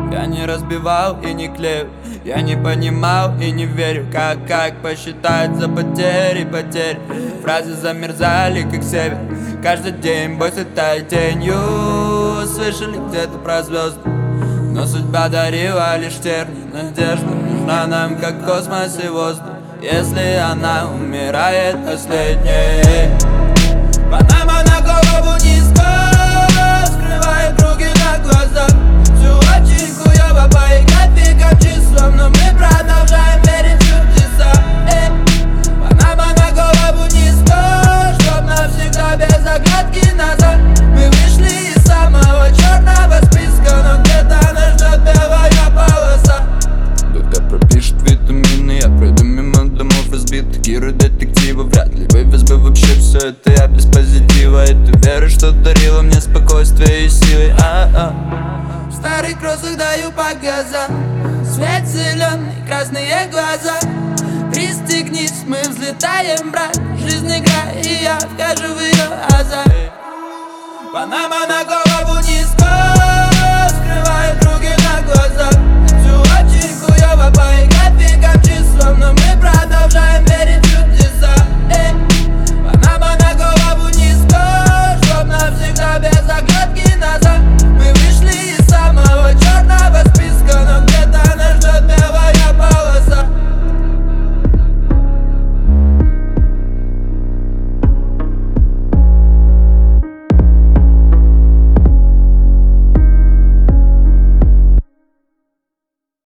Я не разбивал и не клею, я не понимал и не верю, как посчитать за потери. Фразы замерзали, как север. Каждый день бой светает тенью. Слышали где-то про звезды, но судьба дарила лишь терни. Надежда нужна нам, как космос и воздух, если она умирает последней. Панама на голову низко, скрывая круги на глазах. Все очень хуёво по их графикам, числам, но мы продолжаем верить в чудеса. Панама на голову низко, чтоб навсегда без оглядки назад. Мы вышли из самого черного списка, но где-то нас ждет белая полоса. Доктор пропишет витамины, я пройду мимо домов разбитых. Герой детектива вряд ли вывез бы вообще все это, я без позитива. И ты веришь, что дарила мне спокойствие и силы. В старых кроссах даю по газам, свет зеленый, красные глаза. Пристегнись, мы взлетаем, брат. Жизнь игра, и я вхожу в ее азарт. Панама на голову.